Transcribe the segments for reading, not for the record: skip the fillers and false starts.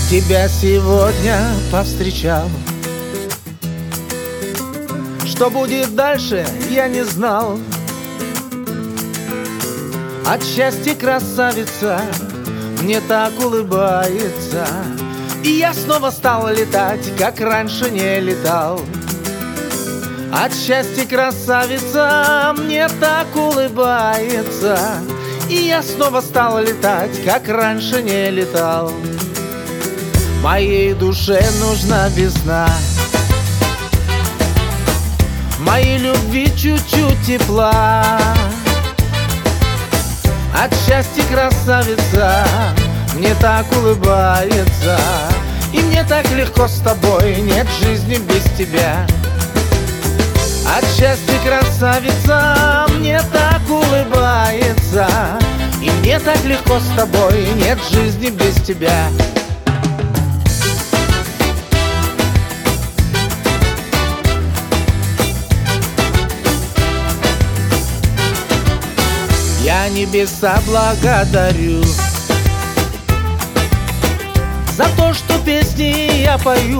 Тебя сегодня повстречал. Что будет дальше, я не знал. От счастья красавица мне так улыбается, и я снова стал летать, как раньше не летал. От счастья красавица мне так улыбается, и я снова стал летать, как раньше не летал. Моей душе нужна весна, моей любви чуть-чуть тепла. От счастья красавица мне так улыбается, и мне так легко с тобой, нет жизни без тебя. От счастья красавица мне так улыбается, и мне так легко с тобой, нет жизни без тебя. Я небеса благодарю за то, что песни я пою.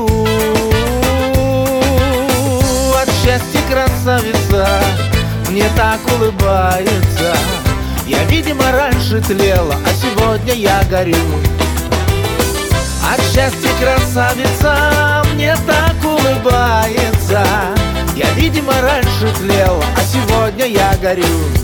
От счастья красавица мне так улыбается. Я, видимо, раньше тлела, а сегодня я горю. От счастья красавица мне так улыбается. Я, видимо, раньше тлела, а сегодня я горю.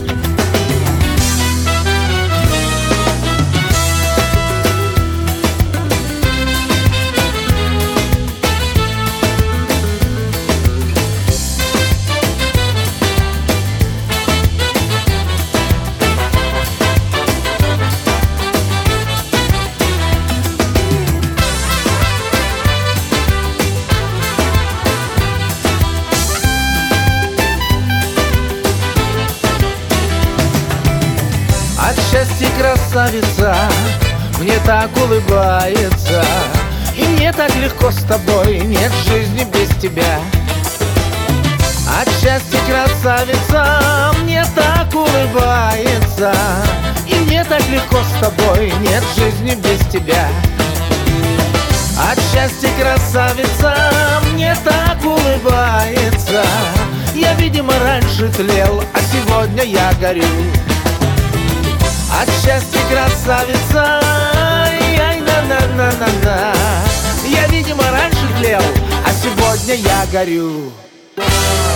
От счастья красавица мне так улыбается, и мне так легко с тобой, нет жизни без тебя. От счастья красавица мне так улыбается, и мне так легко с тобой, нет жизни без тебя. От счастья красавица мне так улыбается. Я, видимо, раньше тлел, а сегодня я горю. От счастья красавица, ай-на-на-на-на-на. Я, видимо, раньше тлел, а сегодня я горю.